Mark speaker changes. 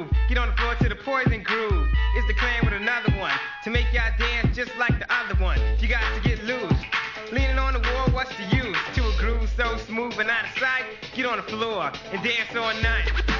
Speaker 1: move. Get on the floor to the poison groove. It's the clan with another one to make y'all dance just like the other one. You got to get loose. Leaning on the wall, what's the use? To a groove so smooth and out of sight. Get on the floor and dance all night.